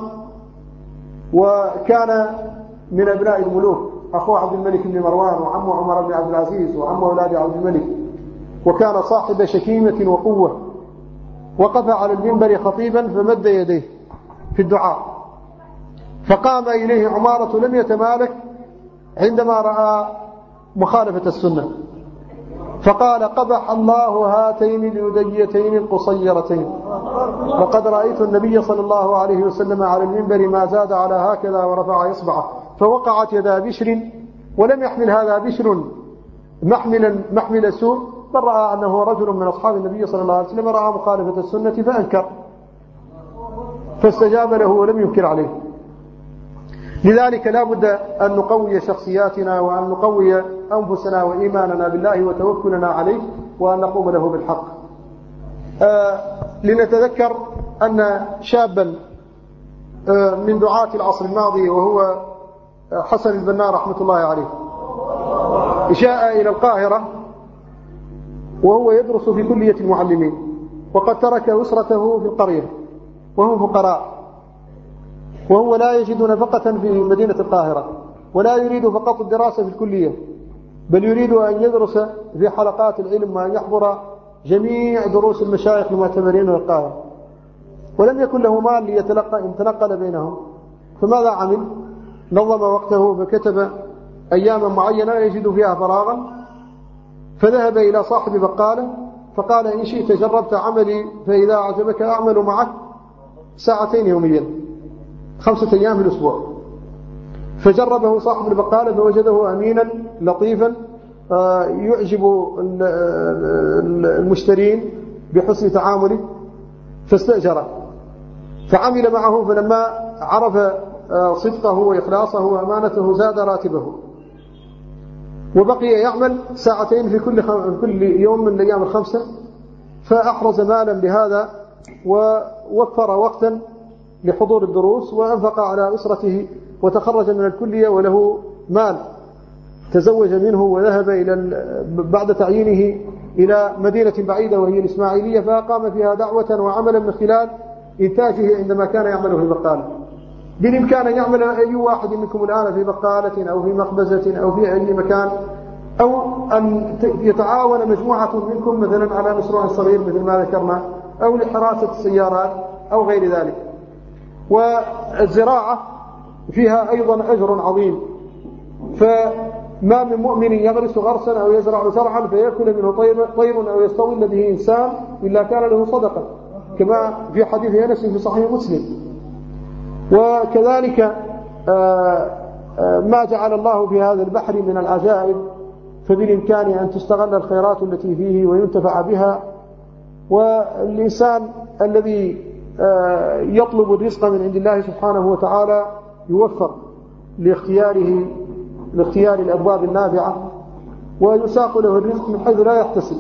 وكان من أبناء الملوك، أخوه عبد الملك بن مروان وعمه عمر بن عبد العزيز وعمه أولاد عبد الملك، وكان صاحب شكيمة وقوة، وقف على المنبر خطيبا فمد يديه في الدعاء، فقام إليه عمارة لم يتمالك عندما رأى مخالفة السنة، فقال: قبح الله هاتين اليديتين القصيرتين، وقد رأيت النبي صلى الله عليه وسلم على المنبر ما زاد على هكذا ورفع إصبعه، فوقعت يدا بشر، ولم يحمل هذا بشر محمل سوء، بل رأى أنه رجل من أصحاب النبي صلى الله عليه وسلم، رأى مخالفة السنة فأنكر، فاستجاب له ولم ينكر عليه. لذلك لا بد أن نقوي شخصياتنا، وأن نقوي أنفسنا وإيماننا بالله وتوكلنا عليه، وأن نقوم له بالحق. لنتذكر أن شابا من دعاة العصر الماضي، وهو حسن البنا رحمة الله عليه، جاء إلى القاهرة وهو يدرس في كلية المعلمين، وقد ترك أسرته في القرية وهم فقراء، وهو لا يجد نفقة في مدينة القاهرة، ولا يريد فقط الدراسة في الكلية، بل يريد أن يدرس في حلقات العلم، وأن يحضر جميع دروس المشايخ المعتبرين في القاهرة، ولم يكن له مال يتنقل بينهم. فماذا عمل؟ نظم وقته فكتب أياما معينة يجد فيها فراغا، فذهب إلى صاحب بقالة فقال: إن شئت جربت عملي، فإذا أعجبك أعمل معك 2 ساعة يوميا 5 أيام في الأسبوع. فجربه صاحب البقالة فوجده أمينا لطيفا يعجب المشترين بحسن تعامله، فاستأجره فعمل معه، فلما عرف صدقه وإخلاصه وأمانته زاد راتبه، وبقي يعمل 2 ساعة في كل يوم من الأيام 5، فأحرز مالا بهذا، ووفر وقتا لحضور الدروس، وأنفق على أسرته، وتخرج من الكلية وله مال، تزوج منه وذهب بعد تعيينه إلى مدينة بعيدة وهي الإسماعيلية، فأقام فيها دعوة وعملا من خلال إنتاجه عندما كان يعمل في بقالة. بالإمكان أن يعمل أي واحد منكم الآن في بقالة أو في مخبزة أو في أي مكان، أو أن يتعاون مجموعة منكم مثلا على مشروع صغير مثل ما ذكرنا، أو لحراسة السيارات أو غير ذلك. والزراعة فيها أيضا أجر عظيم، فما من مؤمن يغرس غرسا أو يزرع زرعا فيأكل منه طير أو يستظل به إنسان إلا كان له صدقة، كما في حديث أنس في صحيح مسلم. وكذلك ما جعل الله في هذا البحر من العجائب، فبالإمكان أن تستغل الخيرات التي فيه وينتفع بها. والإنسان الذي يطلب الرزق من عند الله سبحانه وتعالى يوفق لاختيار الأبواب النافعة، ويساق له الرزق من حيث لا يحتسب.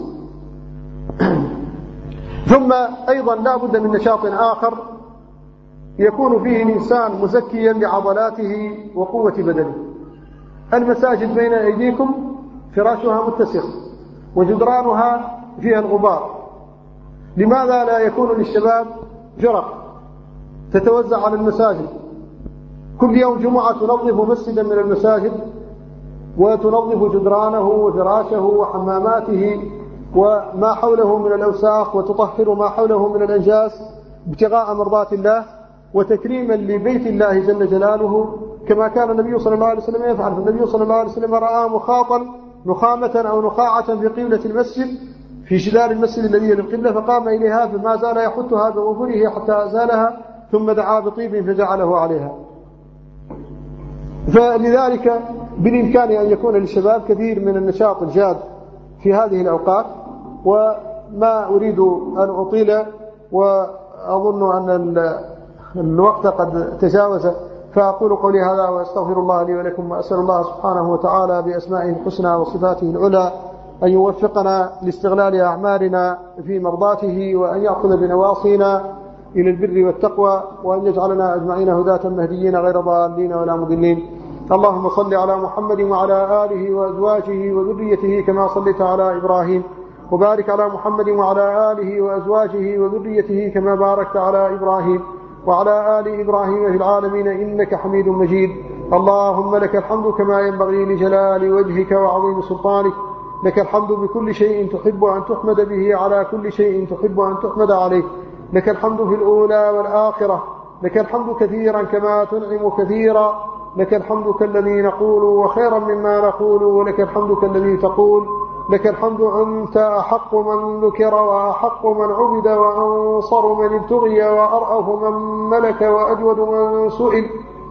ثم أيضا لا بد من نشاط آخر يكون فيه الإنسان مزكيا لعضلاته وقوة بدنه. المساجد بين أيديكم فراشها متسخ وجدرانها فيها الغبار، لماذا لا يكون للشباب فرق تتوزع على المساجد؟ كل يوم جمعة تنظف مسجدا من المساجد، وتنظف جدرانه وفراشه وحماماته وما حوله من الأوساخ، وتطهر ما حوله من الأنجاس ابتغاء مرضات الله وتكريما لبيت الله جل جلاله، كما كان النبي صلى الله عليه وسلم يفعل. فالنبي صلى الله عليه وسلم رأى مخاطا نخامة أو نخاعة في قبلة المسجد، في جدار المسجد الذي للقبلة، فقام إليها فما زال يحثها بظفره حتى أزالها، ثم دعا بطيب فجعله عليها. فلذلك بالإمكان أن يكون للشباب كثير من النشاط الجاد في هذه الأوقات. وما أريد أن أطيل، وأظن أن الوقت قد تجاوز فأقول قولي هذا وأستغفر الله لي ولكم، وأسأل الله سبحانه وتعالى بأسمائه الحسنى وصفاته العلى أن يوفقنا لاستغلال أعمالنا في مرضاته، وأن يأخذ بنواصينا إلى البر والتقوى، وأن يجعلنا أجمعين هداة مهديين غير ضالين ولا مضلين. اللهم صل على محمد وعلى آله وأزواجه وذريته كما صليت على إبراهيم، وبارك على محمد وعلى آله وأزواجه وذريته كما باركت على إبراهيم وعلى آل إبراهيم في العالمين إنك حميد مجيد. اللهم لك الحمد كما ينبغي لجلال وجهك وعظيم سلطانك، لك الحمد بكل شيء تحب أن تحمد به على كل شيء تحب أن تحمد عليه، لك الحمد في الأولى والآخرة، لك الحمد كثيرا كما تنعم كثيرا، لك الحمد كالذي نقول وخيرا مما نقول، ولك الحمد كالذي تقول، لك الحمد أنت أحق من ذكر وأحق من عبد وأنصر من ابتغي وأرأف من ملك وأجود من سئل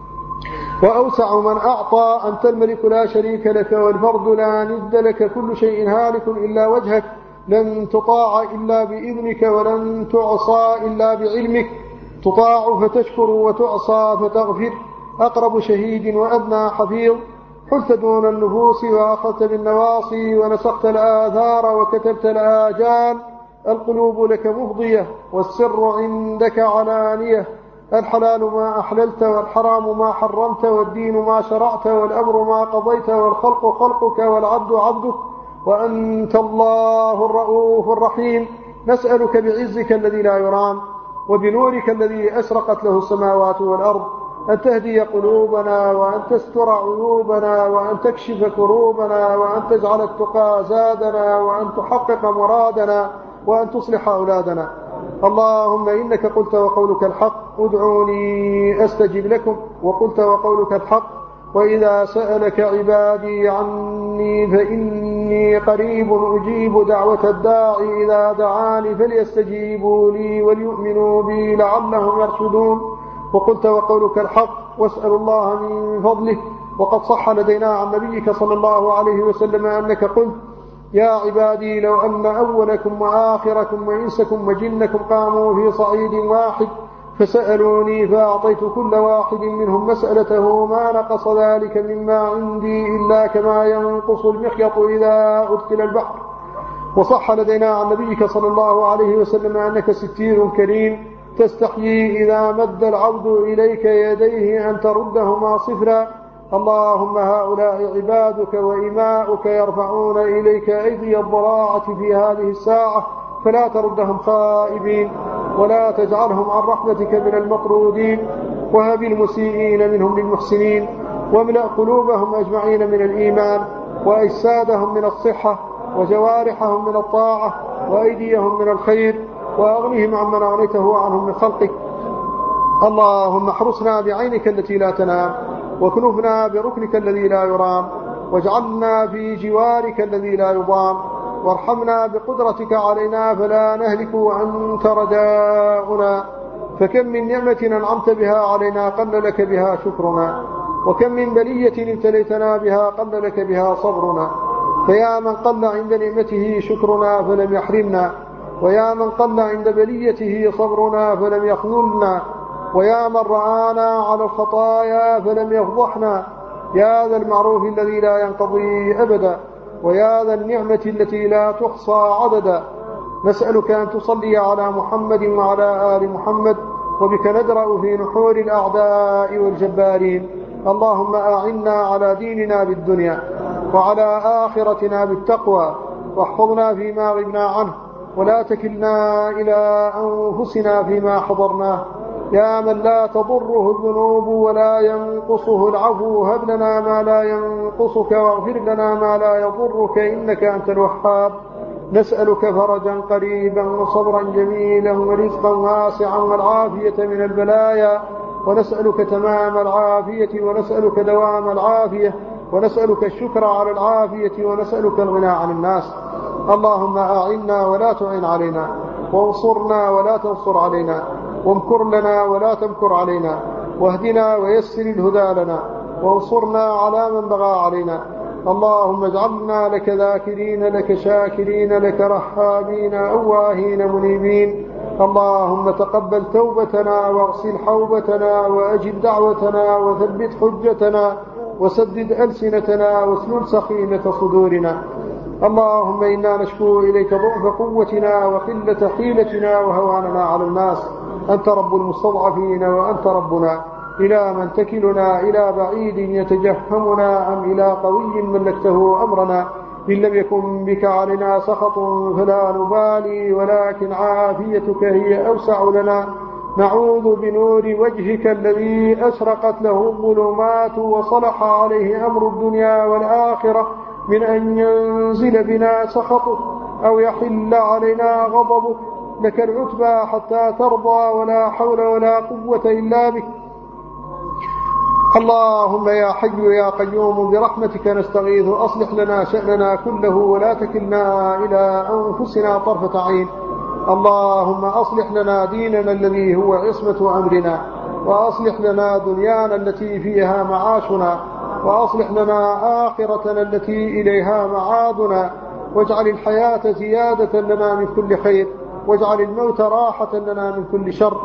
وأوسع من أعطى. أنت الملك لا شريك لك والفرد لا ند لك، كل شيء هالك إلا وجهك، لن تطاع إلا بإذنك ولن تعصى إلا بعلمك، تطاع فتشكر وتعصى فتغفر، أقرب شهيد وأدنى حفيظ، حلت دون النفوس وأخذت بالنواصي ونسقت الآثار وكتبت الآجال، القلوب لك مفضية والسر عندك علانية، الحلال ما أحللت والحرام ما حرمت والدين ما شرعت والأمر ما قضيت والخلق خلقك والعبد عبدك، وأنت الله الرؤوف الرحيم. نسألك بعزك الذي لا يرام وبنورك الذي أشرقت له السماوات والأرض أن تهدي قلوبنا، وأن تستر عيوبنا، وأن تكشف كروبنا، وأن تجعل التقى زادنا، وأن تحقق مرادنا، وأن تصلح أولادنا. اللهم إنك قلت وقولك الحق، ادعوني أستجب لكم، وقلت وقولك الحق، وإذا سألك عبادي عني فإني قريب أجيب دعوة الداعي إذا دعاني، فليستجيبوا لي وليؤمنوا بي لعلهم يرشدون. وقلت وقولك الحق، واسأل الله من فضله. وقد صح لدينا عن نبيك صلى الله عليه وسلم أنك قلت: يا عبادي لو أن أولكم وآخركم وإنسكم وجنكم قاموا في صعيد واحد فسألوني فأعطيت كل واحد منهم مسألته ما نقص ذلك مما عندي إلا كما ينقص المخيط إذا أدخل البحر. وصح لدينا عن نبيك صلى الله عليه وسلم أنك ستير كريم تستحيي إذا مد العبد إليك يديه أن تردهما صفرا. اللهم هؤلاء عبادك وإماؤك يرفعون إليك أيدي الضراعة في هذه الساعة، فلا تردهم خائبين ولا تجعلهم عن رحمتك من المطرودين، وهب المسيئين منهم للمحسنين، واملأ قلوبهم أجمعين من الإيمان، وأجسادهم من الصحة، وجوارحهم من الطاعة، وأيديهم من الخير، وأغنهم عمن أغنيته عنهم من خلقك. اللهم احرسنا بعينك التي لا تنام، واكنفنا بركنك الذي لا يرام، واجعلنا في جوارك الذي لا يضام، وارحمنا بقدرتك علينا فلا نهلك وأنت رجاؤنا. فكم من نعمة أنعمت بها علينا قل لك بها شكرنا، وكم من بلية ابتليتنا بها قل لك بها صبرنا. فيا من قل عند نعمته شكرنا فلم يحرمنا، ويا من قل عند بليته صبرنا فلم يخذلنا، ويا من رآنا على الخطايا فلم يفضحنا. يا ذا المعروف الذي لا ينقضي أبدا، ويا ذا النعمة التي لا تحصى عددا، نسألك أن تصلي على محمد وعلى آل محمد، وبك ندرأ في نحور الأعداء والجبارين. اللهم أعنا على ديننا بالدنيا، وعلى آخرتنا بالتقوى، واحفظنا فيما غبنا عنه، ولا تكلنا إلى أنفسنا فيما حضرناه. يا من لا تضره الذنوب ولا ينقصه العفو، هب لنا ما لا ينقصك واغفر لنا ما لا يضرك، إنك أنت الوهاب. نسألك فرجا قريبا وصبرا جميلا ورزقا واسعا والعافية من البلايا، ونسألك تمام العافية، ونسألك دوام العافية، ونسألك الشكر على العافية، ونسألك الغنى عن الناس. اللهم أعنا ولا تعن علينا، وانصرنا ولا تنصر علينا، وامكر لنا ولا تمكر علينا، واهدنا ويسر الهدى لنا، وانصرنا على من بغى علينا. اللهم اجعلنا لك ذاكرين، لك شاكرين، لك رحابين، أواهين منيبين، اللهم تقبل توبتنا واغسل حوبتنا وأجب دعوتنا وثبت حجتنا وسدد ألسنتنا واسلل سخيمة صدورنا. اللهم إنا نشكو إليك ضعف قوتنا وقلة حيلتنا وهواننا على الناس. أنت رب المستضعفين وأنت ربنا. إلى من تكلنا؟ إلى بعيد يتجهمنا أم إلى قوي ملكته أمرنا؟ إن لم يكن بك علينا سخط فلا نبالي، ولكن عافيتك هي أوسع لنا. نعوذ بنور وجهك الذي أشرقت له الظلمات وصلح عليه أمر الدنيا والآخرة من أن ينزل بنا سخطك أو يحل علينا غضبك. لك العتبى حتى ترضى، ولا حول ولا قوة إلا بك. اللهم يا حي يا قيوم برحمتك نستغيث، أصلح لنا شأننا كله ولا تكلنا إلى أنفسنا طرفة عين. اللهم أصلح لنا ديننا الذي هو عصمة أمرنا، وأصلح لنا دنيانا التي فيها معاشنا، وأصلح لنا آخرتنا التي إليها معادنا، واجعل الحياة زيادة لنا من كل خير، واجعل الموت راحة لنا من كل شر.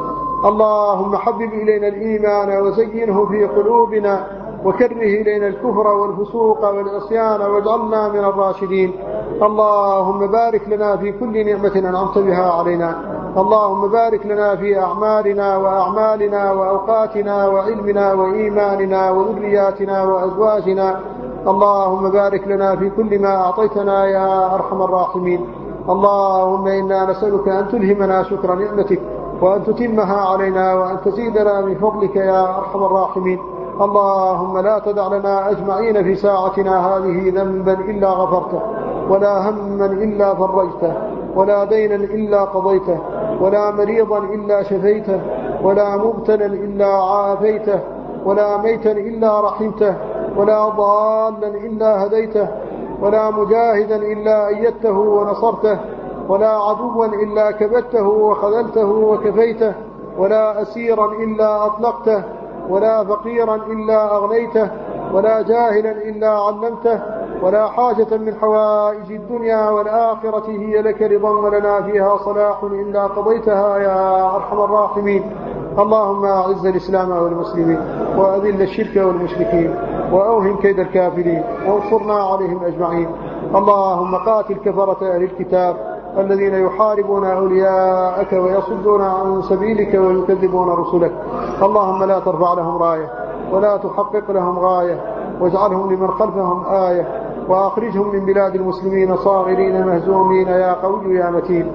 اللهم حبب إلينا الإيمان وزينه في قلوبنا، وكره إلينا الكفر والفسوق والعصيان واجعلنا من الراشدين. اللهم بارك لنا في كل نعمة أنعمت بها علينا. اللهم بارك لنا في أعمالنا وأعمالنا وأوقاتنا وعلمنا وإيماننا وذرياتنا وأزواجنا. اللهم بارك لنا في كل ما أعطيتنا يا أرحم الراحمين. اللهم إنا نسألك أن تلهمنا شكر نعمتك، وأن تتمها علينا، وأن تزيدنا من فضلك يا أرحم الراحمين. اللهم لا تدع لنا أجمعين في ساعتنا هذه ذنبا إلا غفرته، ولا هما إلا فرجته، ولا دينا إلا قضيته، ولا مريضا إلا شفيته، ولا مبتلا إلا عافيته، ولا ميتا إلا رحمته، ولا ضالا إلا هديته، ولا مجاهدا إلا أيدته ونصرته، ولا عدوا إلا كبته وخذلته وكفيته، ولا أسيرا إلا أطلقته، ولا فقيرا إلا أغنيته، ولا جاهلا إلا علمته، ولا حاجة من حوائج الدنيا والآخرة هي لك رضا ولنا فيها صلاح إلا قضيتها يا أرحم الراحمين. اللهم أعز الإسلام والمسلمين، وأذل الشرك والمشركين، وأوهن كيد الكافرين، وانصرنا عليهم أجمعين. اللهم قاتل كفرة أهل الكتاب الذين يحاربون أولياءك ويصدون عن سبيلك ويكذبون رسلك. اللهم لا ترفع لهم راية ولا تحقق لهم غاية، واجعلهم لمن خلفهم آية، وأخرجهم من بلاد المسلمين صاغرين مهزومين يا قوي يا متين.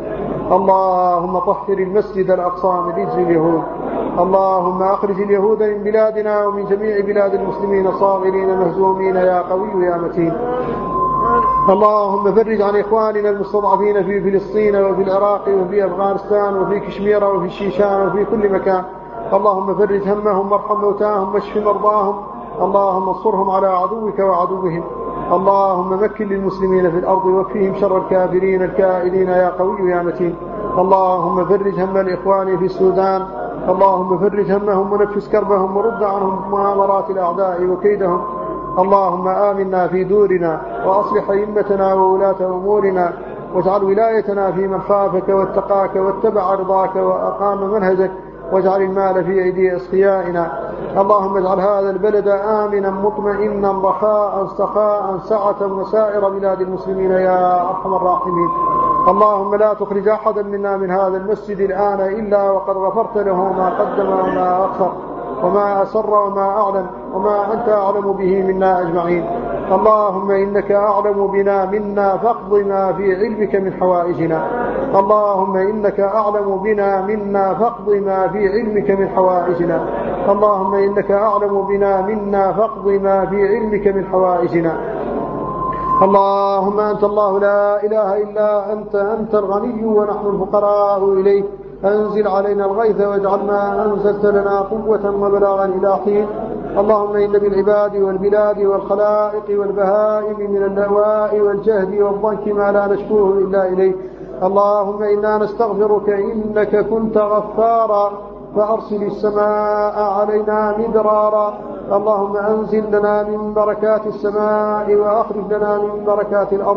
اللهم طهر المسجد الأقصى من رجز اليهود. اللهم أخرج اليهود من بلادنا ومن جميع بلاد المسلمين صاغرين مهزومين يا قوي يا متين. اللهم فرج عن إخواننا المستضعفين في فلسطين وفي العراق وفي أفغانستان وفي كشمير وفي الشيشان وفي كل مكان. اللهم فرج همهم وارحم موتاهم واشف مرضاهم. اللهم انصرهم على عدوك وعدوهم. اللهم مكن للمسلمين في الأرض واكفهم شر الكافرين الكائدين يا قوي يا متين. اللهم فرج هم الإخوان في السودان. اللهم فرج همهم ونفس كربهم ورد عنهم مؤامرات الأعداء وكيدهم. اللهم آمنا في دورنا، وأصلح أئمتنا وولاة أمورنا، واجعل ولايتنا في من خافك واتقاك واتبع رضاك وأقام منهجك، واجعل المال في أيدي أسخيائنا. اللهم اجعل هذا البلد آمنا مطمئنا رخاء سخاء سعة وسائر بلاد المسلمين يا أرحم الراحمين. اللهم لا تخرج أحدا منا من هذا المسجد الآن إلا وقد غفرت له ما قدم وما أخر، وما أسر وما أعلن، وما أنت أعلم به منا أجمعين. اللهم إنك أعلم بنا منا فاقض ما في علمك من حوائجنا. اللهم إنك أعلم بنا منا فاقض ما في علمك من حوائجنا. اللهم إنك أعلم بنا منا فاقض ما في علمك من حوائجنا. اللهم أنت الله لا إله إلا أنت الغني ونحن الفقراء إليك. أنزل علينا الغيث واجعل ما أنزلت لنا قوة وبلاغا إلى حين. اللهم إن بالعباد والبلاد والخلائق والبهائم من النواء والجهد والضنك ما لا نشكوه إلا إليك. اللهم إنا نستغفرك إنك كنت غفارا فأرسل السماء علينا مدرارا. اللهم أنزل لنا من بركات السماء وأخرج لنا من بركات الأرض.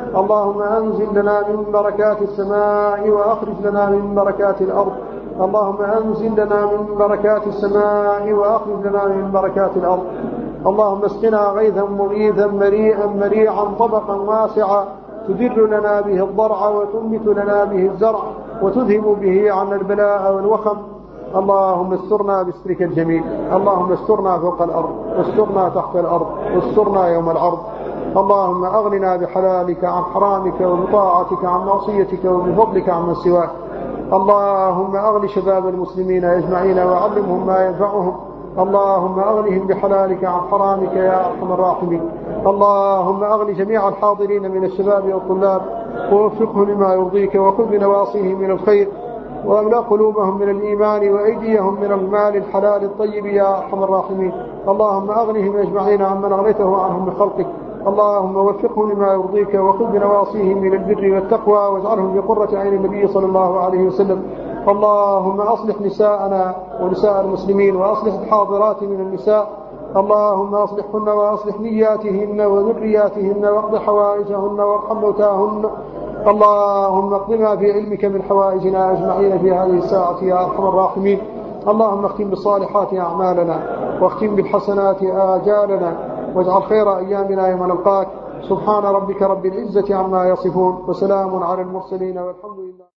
اللهم أنزل لنا من بركات السماء وأخرج لنا من بركات الأرض. اللهم أنزل لنا من بركات السماء وأخرج لنا من بركات الأرض. اللهم اسقنا غيثا مغيثا مريعا طبقا واسعا تدر لنا به الضرع وتنبت لنا به الزرع وتذهب به عنا البلاء والوخم. اللهم استرنا بسترك الجميل. اللهم استرنا فوق الأرض، واسترنا تحت الأرض، واسترنا يوم العرض. اللهم أغننا بحلالك عن حرامك وبطاعتك عن معصيتك وبفضلك عن من سواك. اللهم أغن شباب المسلمين أجمعين وعلمهم ما ينفعهم. اللهم أغنهم بحلالك عن حرامك يا أرحم الراحمين. اللهم أغن جميع الحاضرين من الشباب والطلاب ووفقهم لما يرضيك، وخذ بنواصيهم من الخير، وأملأ قلوبهم من الإيمان وأيديهم من المال الحلال الطيب يا أرحم الراحمين. اللهم أغنهم أجمعين عمن أغنيته عنهم من خلقك. اللهم وفقهم لما يرضيك، وخذ بنواصيهم من البر والتقوى، واجعلهم بقرة عين النبي صلى الله عليه وسلم. اللهم أصلح نساءنا ونساء المسلمين، وأصلح الحاضرات من النساء. اللهم أصلحهن وأصلح نياتهن وذرياتهن، واقض حوائجهن وارحم موتاهن. اللهم اقض ما في علمك من حوائجنا أجمعين في هذه الساعة يا أرحم الراحمين. اللهم اختم بالصالحات أعمالنا، واختم بالحسنات آجالنا، واجعل خير أيامنا يوم نلقاك. سبحان ربك رب العزة عما يصفون، وسلام على المرسلين، والحمد لله.